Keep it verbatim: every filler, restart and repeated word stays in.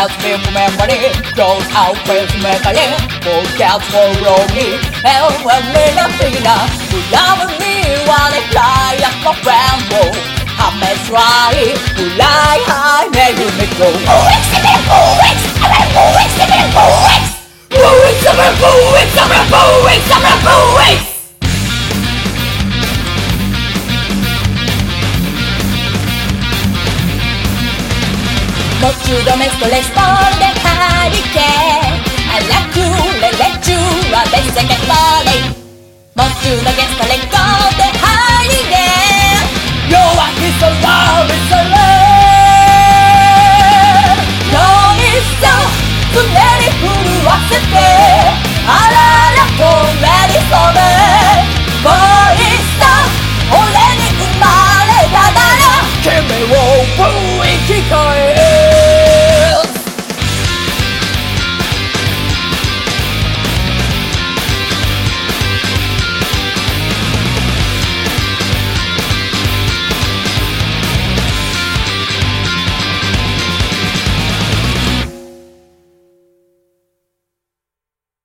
Let's build memory, close out with memory. Forget for wronging, and when we love Tina, who love me while they fly like a rainbow. I'm as right, who lie high, may you make go. Oh, it's a bit of oh, it's a bit of oh, it's a bit of oh, it's. Oh, it's a bit of oh, it's a bit of oh, it's a bit of oh, it's. もちろんストレストールで張り切 I like you, I let you, I bet you can body もちろんゲストレ